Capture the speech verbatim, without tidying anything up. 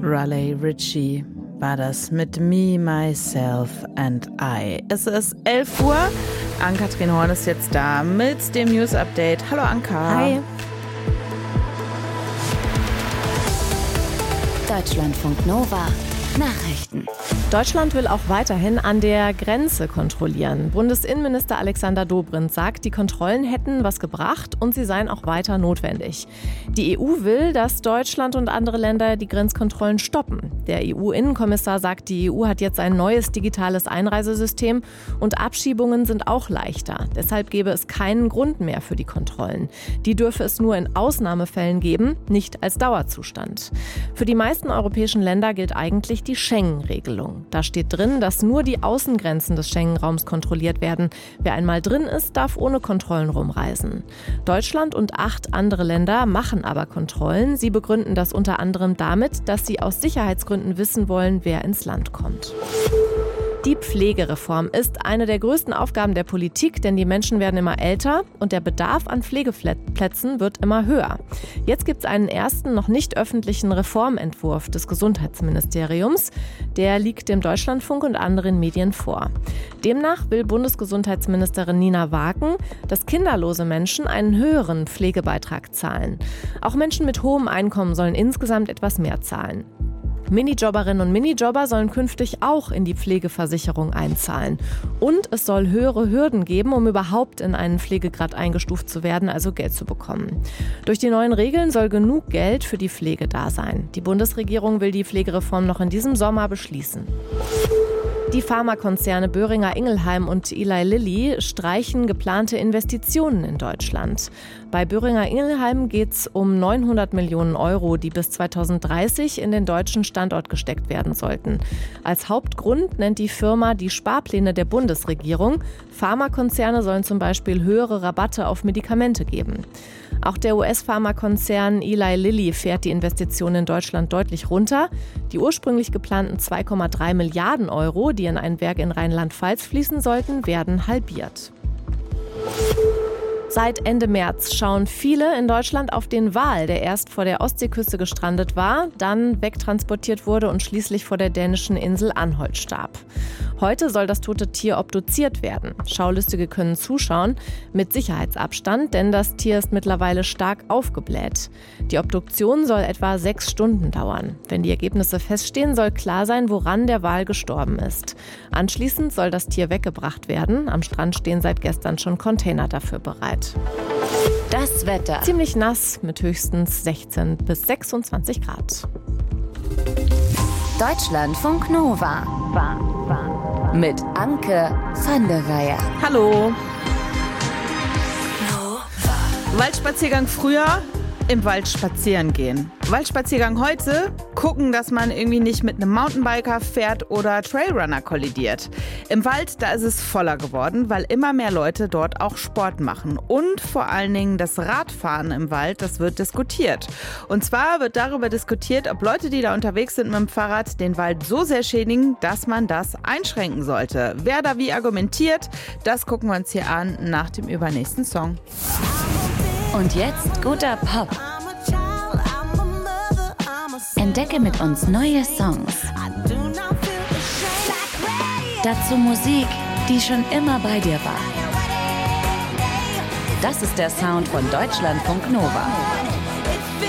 Raleigh Ritchie war das mit Me, Myself and I. Es ist elf Uhr. Ann-Kathrin Horn ist jetzt da mit dem News-Update. Hallo Anka. Hi. Deutschlandfunk Nova. Nachrichten. Deutschland will auch weiterhin an der Grenze kontrollieren. Bundesinnenminister Alexander Dobrindt sagt, die Kontrollen hätten was gebracht und sie seien auch weiter notwendig. Die E U will, dass Deutschland und andere Länder die Grenzkontrollen stoppen. Der E U-Innenkommissar sagt, die E U hat jetzt ein neues digitales Einreisesystem und Abschiebungen sind auch leichter. Deshalb gäbe es keinen Grund mehr für die Kontrollen. Die dürfe es nur in Ausnahmefällen geben, nicht als Dauerzustand. Für die meisten europäischen Länder gilt eigentlich die Schengen-Regelung. Da steht drin, dass nur die Außengrenzen des Schengen-Raums kontrolliert werden. Wer einmal drin ist, darf ohne Kontrollen rumreisen. Deutschland und acht andere Länder machen aber Kontrollen. Sie begründen das unter anderem damit, dass sie aus Sicherheitsgründen wissen wollen, wer ins Land kommt. Die Pflegereform ist eine der größten Aufgaben der Politik, denn die Menschen werden immer älter und der Bedarf an Pflegeplätzen wird immer höher. Jetzt gibt es einen ersten, noch nicht öffentlichen Reformentwurf des Gesundheitsministeriums. Der liegt dem Deutschlandfunk und anderen Medien vor. Demnach will Bundesgesundheitsministerin Nina Wagen, dass kinderlose Menschen einen höheren Pflegebeitrag zahlen. Auch Menschen mit hohem Einkommen sollen insgesamt etwas mehr zahlen. Minijobberinnen und Minijobber sollen künftig auch in die Pflegeversicherung einzahlen. Und es soll höhere Hürden geben, um überhaupt in einen Pflegegrad eingestuft zu werden, also Geld zu bekommen. Durch die neuen Regeln soll genug Geld für die Pflege da sein. Die Bundesregierung will die Pflegereform noch in diesem Sommer beschließen. Die Pharmakonzerne Boehringer Ingelheim und Eli Lilly streichen geplante Investitionen in Deutschland. Bei Boehringer Ingelheim geht es um neunhundert Millionen Euro, die bis zweitausenddreißig in den deutschen Standort gesteckt werden sollten. Als Hauptgrund nennt die Firma die Sparpläne der Bundesregierung. Pharmakonzerne sollen zum Beispiel höhere Rabatte auf Medikamente geben. Auch der U S-Pharmakonzern Eli Lilly fährt die Investitionen in Deutschland deutlich runter. Die ursprünglich geplanten zwei Komma drei Milliarden Euro, die in ein Werk in Rheinland-Pfalz fließen sollten, werden halbiert. Seit Ende März schauen viele in Deutschland auf den Wal, der erst vor der Ostseeküste gestrandet war, dann wegtransportiert wurde und schließlich vor der dänischen Insel Anholt starb. Heute soll das tote Tier obduziert werden. Schaulustige können zuschauen, mit Sicherheitsabstand, denn das Tier ist mittlerweile stark aufgebläht. Die Obduktion soll etwa sechs Stunden dauern. Wenn die Ergebnisse feststehen, soll klar sein, woran der Wal gestorben ist. Anschließend soll das Tier weggebracht werden. Am Strand stehen seit gestern schon Container dafür bereit. Das Wetter. Ziemlich nass mit höchstens sechzehn bis sechsundzwanzig Grad. Deutschlandfunk Nova. Mit Anke van der Weyer. Hallo. Waldspaziergang früher, im Wald spazieren gehen. Waldspaziergang heute, gucken, dass man irgendwie nicht mit einem Mountainbiker fährt oder Trailrunner kollidiert. Im Wald, da ist es voller geworden, weil immer mehr Leute dort auch Sport machen. Und vor allen Dingen das Radfahren im Wald, das wird diskutiert. Und zwar wird darüber diskutiert, ob Leute, die da unterwegs sind mit dem Fahrrad, den Wald so sehr schädigen, dass man das einschränken sollte. Wer da wie argumentiert, das gucken wir uns hier an nach dem übernächsten Song. Und jetzt guter Pop. Entdecke mit uns neue Songs. Dazu Musik, die schon immer bei dir war. Das ist der Sound von Deutschlandfunk Nova.